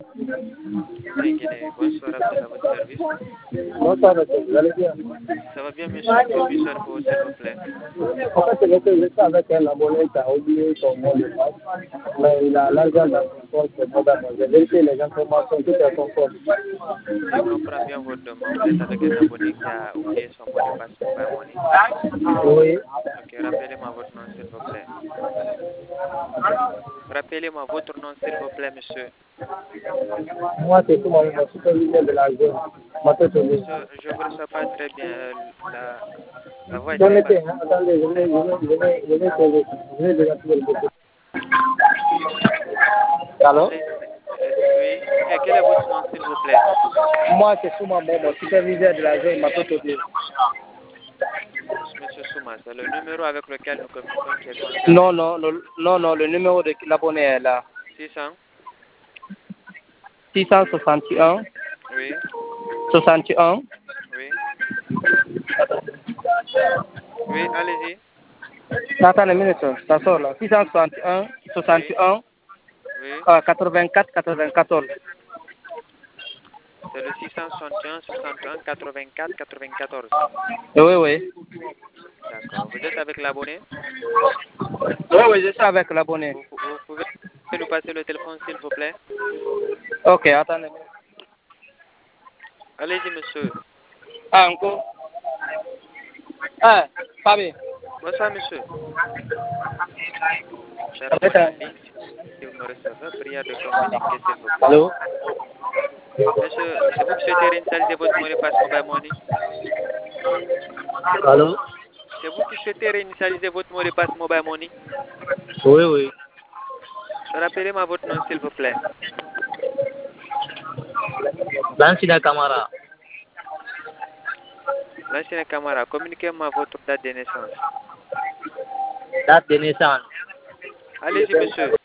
Guinée. Bonsoir, appel à votre service. Bonsoir, monsieur. Vous allez bien? Ça va bien, monsieur. Que puis-je faire pour vous, s'il vous plaît? En fait, j'étais avec un abonné qui a oublié son mot de passe, mais il a l'argent dans son compte, c'est moderne. J'ai vérifié les informations, tout est conforme. Je comprends bien votre demande. Vous êtes avec un abonné qui a oublié son mot de passe Mobile Money. Oui. Ok, rappelez-moi votre nom, s'il vous plaît. Rappelez-moi votre nom, s'il vous plaît, monsieur. Moi, c'est tout mon superviseur de la zone. Monsieur, je ne vous reçois pas très bien. La voix est très basse. Permettez, hein, attendez, je vais déjà trouver le côté. Allô? Oui. Quel est votre nom, s'il vous plaît? Moi, c'est Souma mon superviseur de la zone Matoto. Monsieur Souma, c'est le numéro avec lequel nous communiquons qui est concerné. Non, le numéro de l'abonné est là. 600? 661, Oui. 61. Oui. Oui, allez-y. Attends une minute, ça sort là. 661, 61, Oui. 84, 94. C'est le 661 61 84 94. Oui. D'accord. Vous êtes avec l'abonné? Oui, je suis avec l'abonné. Vous pouvez nous passer le téléphone, s'il vous plaît? Ok, attendez. Allez-y, monsieur. Encore. Fabi. Bonsoir, monsieur. Cher abonné en ligne, si vous me recevez, prière de communiquer, s'il vous plaît. Allô? Monsieur, c'est vous qui souhaitez réinitialiser votre mot de passe Mobile Money? Allô? C'est vous qui souhaitez réinitialiser votre mot de passe Mobile Money? Oui. Rappelez-moi votre nom, s'il vous plaît. Lansina Camara. L'ancien camarade, communiquez-moi votre date de naissance. Date de naissance. Allez-y, monsieur.